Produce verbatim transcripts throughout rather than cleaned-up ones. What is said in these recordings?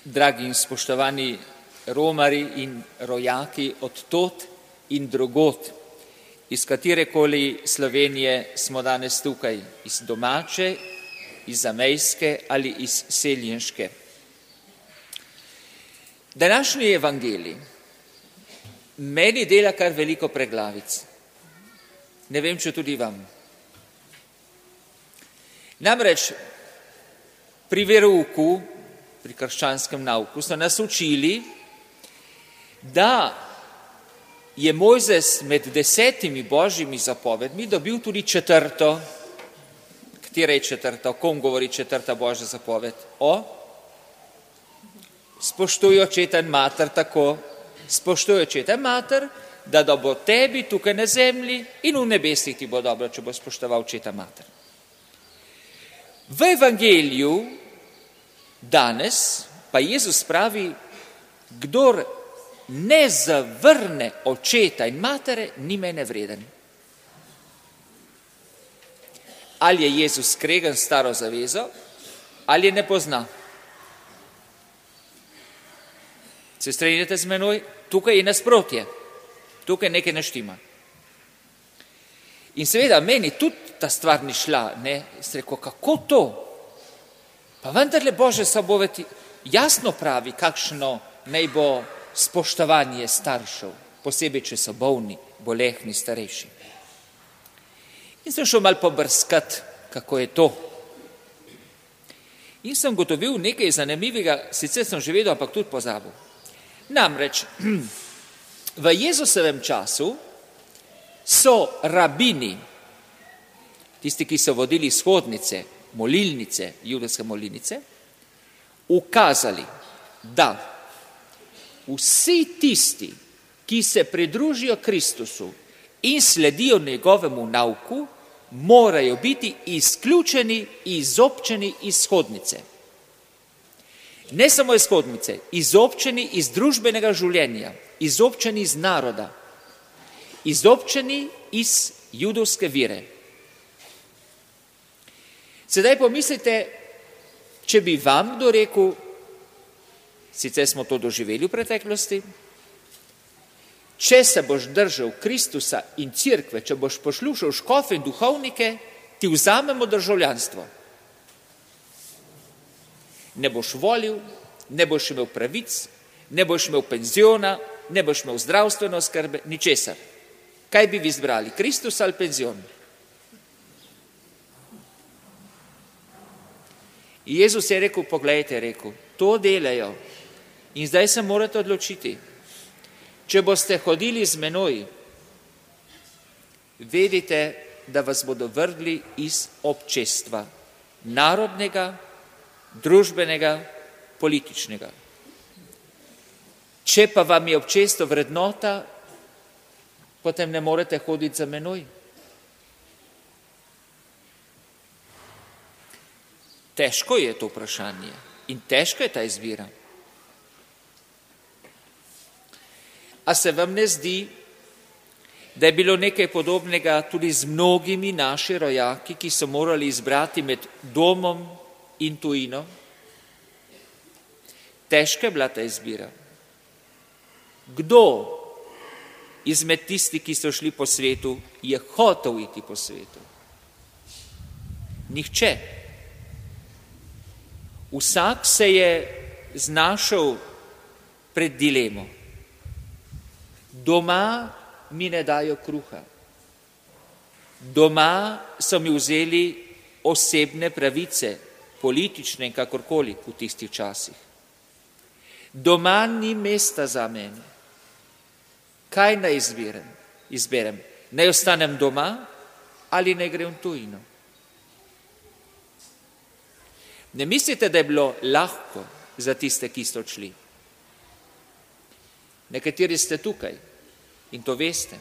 dragi in spoštovani romari in rojaki od tod in drugot, iz katerekoli Slovenije smo danes tukaj, iz domače, iz zamejske ali iz seljenške. Današnji evangelij meni dela kar veliko preglavic. Ne vem, če tudi vam. Namreč pri verouku, pri krščanskem nauku, so nas učili, da je Mojzes med desetimi božjimi zapovedmi dobil tudi četrto. Katera je četrta? O kom govori četrta božja zapoved? O spoštuj očeta in mater tako, spoštuj očeta in mater, da, da bo tebi tukaj na zemlji in v nebesih ti bo dobro, če bo spoštoval očeta in mater. V evangeliju danes pa Jezus pravi, kdor ne zavrne očeta in matere, ni mene vreden. Ali je Jezus skregan s staro zavezo, ali je ne pozna. Se strinjate z menoj? Tukaj je nasprotje. Tukaj nekaj ne štima. In seveda meni tudi ta stvar ni šla, ne, sem rekel, kako to? Pa vendarle Božja zapoved jasno pravi, kakšno naj bo spoštovanje staršev, posebej, če so bolni, bolehni, starejši. In sem šel malo pobrskati, kako je to. In sem gotovil nekaj zanimivega, sicer sem že vedel, ampak tudi pozabil. Namreč, v Jezusovem času so rabini, tisti, ki so vodili shodnice, molilnice, judovske molilnice, ukazali, da vsi tisti, ki se pridružijo Kristusu in sledijo njegovemu nauku, morajo biti izključeni, izobčeni iz shodnice. Ne samo iz shodnice, izobčeni iz družbenega življenja, izobčeni iz naroda, izobčeni iz judovske vere. Sedaj pomislite, če bi vam kdo rekel, sicer smo to doživeli v preteklosti, če se boš držal Kristusa in cerkve, če boš poslušal škofe in duhovnike, ti vzamemo državljanstvo. Ne boš volil, ne boš imel pravic, ne boš imel penziona, ne boš imel zdravstveno skrbe, ničesar. Kaj bi vi izbrali, Kristus ali penzion? Jezus je rekel, poglejte, rekel, to delajo in zdaj se morate odločiti. Če boste hodili z menoj, vedite, da vas bodo vrgli iz občestva, narodnega, družbenega, političnega. Če pa vam je občestvo vrednota, potem ne morete hoditi za menoj. Težko je to vprašanje in težka je ta izbira. A se vam ne zdi, da je bilo nekaj podobnega tudi z mnogimi naši rojaki, ki so morali izbrati med domom in tujino? Težka je bila ta izbira. Kdo izmed tistih, ki so šli po svetu, je hotel iti po svetu? Nihče. Vsak se je znašel pred dilemo. Doma mi ne dajo kruha. Doma so mi vzeli osebne pravice, politične in kakorkoli v tistih časih. Doma ni mesta za mene. Kaj naj izberem? Izberem. Naj ostanem doma ali naj grem v tujino? Ne mislite, da je bilo lahko za tiste, ki so odšli. Nekateri ste tukaj in to veste.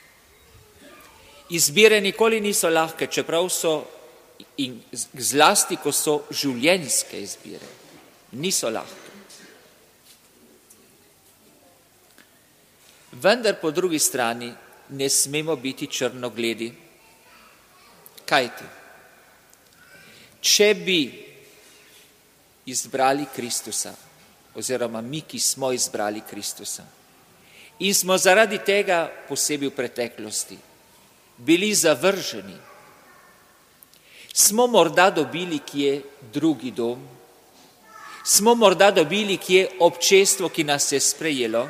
Izbire nikoli niso lahke, čeprav so in zlasti, ko so življenjske izbire. Niso lahke. Vendar po drugi strani ne smemo biti črnogledi. Kajti, če bi izbrali Kristusa, oziroma mi, ki smo izbrali Kristusa. In smo zaradi tega posebej v preteklosti bili zavrženi. Smo morda dobili kje drugi dom? Smo morda dobili kje občestvo, ki nas je sprejelo?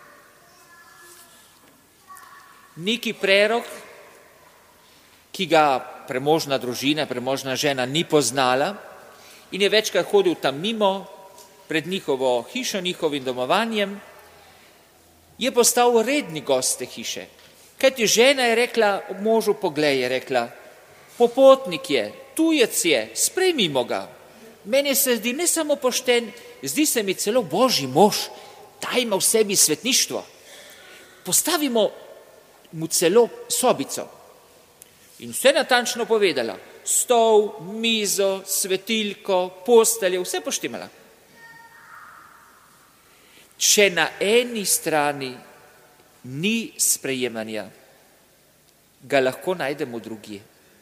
Neki prerok, ki ga premožna družina, premožna žena ni poznala in je večkrat hodil tam mimo, pred njihovo hišo, njihovim domovanjem, je postal redni gost te hiše. Kajti žena je rekla možu, poglej, je rekla, popotnik je, tujec je, sprejmimo ga. Meni se zdi ne samo pošten, zdi se mi celo božji mož, ta ima v sebi svetništvo. Postavimo mu celo sobico. In vse natančno povedala, stol, mizo, svetilko, postelje, vse poštimala. Če na eni strani ni sprejemanja, ga lahko najdemo drugje.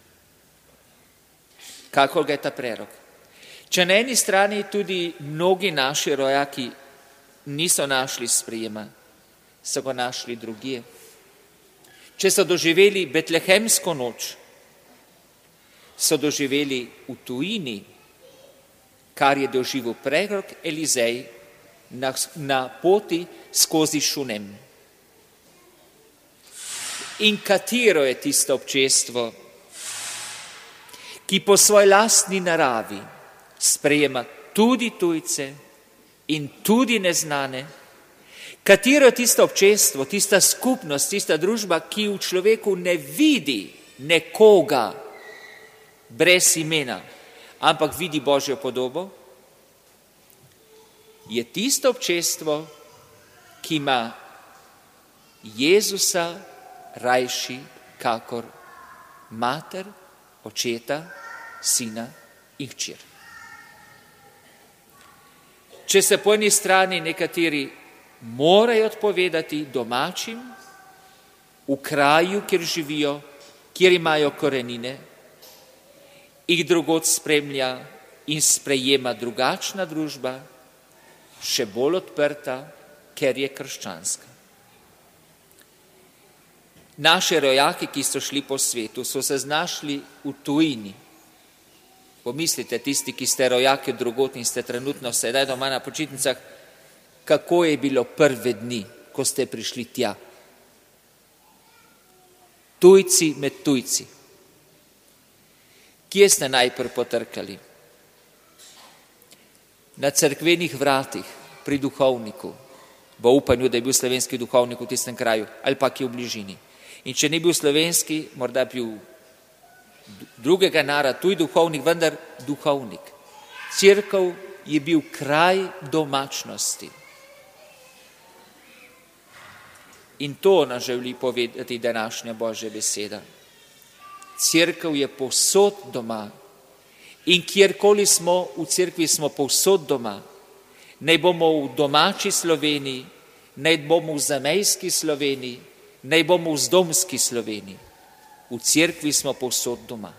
Kakor ga je ta prerok. Če na eni strani tudi mnogi naši rojaki niso našli sprejema, so ga našli drugje. Če so doživeli betlehemsko noč, so doživeli v tujini, kar je doživel prerok Elizej na, na poti skozi Šunem. In katero je tisto občestvo, ki po svoji lastni naravi sprejema tudi tujce in tudi neznane? Katero je tisto občestvo, tista skupnost, tista družba, ki v človeku ne vidi nekoga brez imena, ampak vidi Božjo podobo? Je tisto občestvo, ki ima Jezusa rajši kakor mater, očeta, sina in hčer. Če se po eni strani nekateri morajo odpovedati domačim, v kraju, kjer živijo, kjer imajo korenine, jih drugod spremlja in sprejema drugačna družba, še bolj odprta, ker je krščanska. Naši rojaki, ki so šli po svetu, so se znašli v tujini. Pomislite, tisti, ki ste rojaki drugod in ste trenutno sedaj doma na počitnicah, kako je bilo prve dni, ko ste prišli tja. Tujci med tujci. Kje ste najprej potrkali? Na cerkvenih vratih, pri duhovniku, v upanju, da je bil slovenski duhovnik v tistem kraju, ali pa ki je v bližini. In če ni bil slovenski, morda bil drugega naroda, tuj duhovnik, vendar duhovnik. Cerkev je bil kraj domačnosti. In to nam želi povedati današnja Božja beseda. Cerkev je povsod doma. In kjerkoli smo, v cerkvi smo povsod doma. Naj bomo v domači Sloveniji, naj bomo v zamejski Sloveniji, naj bomo v zdomski Sloveniji. V cerkvi smo povsod doma.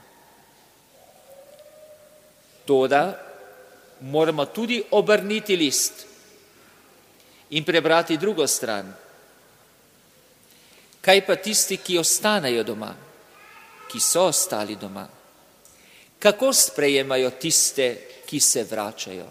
Toda moramo tudi obrniti list in prebrati drugo stran. Kaj pa tisti, ki ostanejo doma, ki so ostali doma? Kako sprejemajo tiste, ki se vračajo?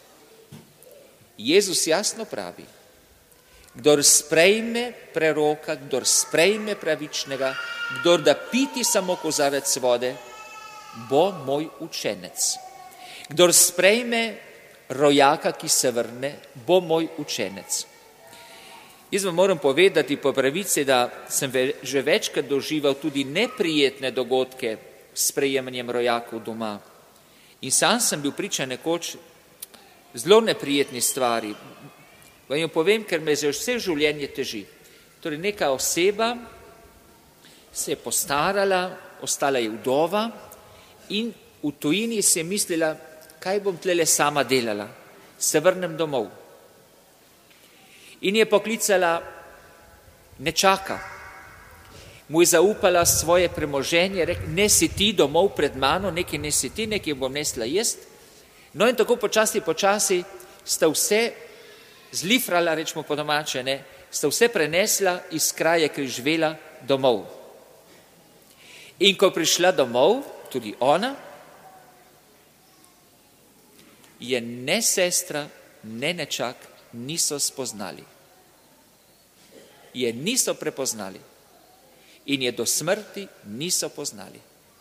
Jezus jasno pravi, kdor sprejme preroka, kdor sprejme pravičnega, kdor da piti samo kozarec vode, bo moj učenec. Kdor sprejme rojaka, ki se vrne, bo moj učenec. Jaz vam moram povedati po pravici, da sem že večkrat dožival tudi neprijetne dogodke s sprejemanjem rojakov doma. In sam sem bil priča nekoč zelo neprijetni stvari. Vam jo povem, ker me že vse življenje teži. Torej neka oseba se je postarala, ostala je vdova in v tujini si je mislila, kaj bom tlele sama delala, se vrnem domov. In je poklicala nečaka, mu je zaupala svoje premoženje, rekla, ne si ti domov pred mano, nekaj ne si ti, nekaj bom nesla jaz. No in tako počasi, počasi sta vse zlifrala, rečemo po domače, ne, sta vse prenesla iz kraje, ki je živela, domov. In ko je prišla domov, tudi ona, je ne sestra, ne nečak niso spoznali. Je niso prepoznali in je do smrti niso poznali.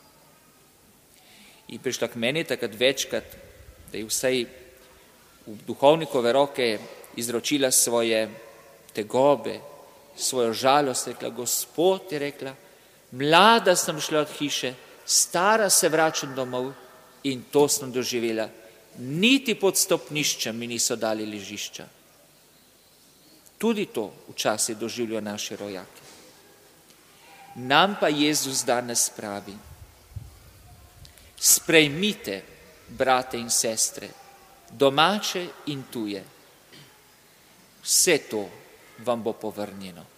In prišla k meni takrat večkrat, da je vsaj v duhovnikove roke izročila svoje tegobe, svojo žalost, rekla, Gospod, je rekla, mlada sem šla od hiše, stara se vračam domov in to sem doživela. Niti pod stopniščem mi niso dali ležišča. Tudi to včasih doživljajo naši rojaki. Nam pa Jezus danes pravi, sprejmite, brate in sestre, domače in tuje. Vse to vam bo povrnjeno.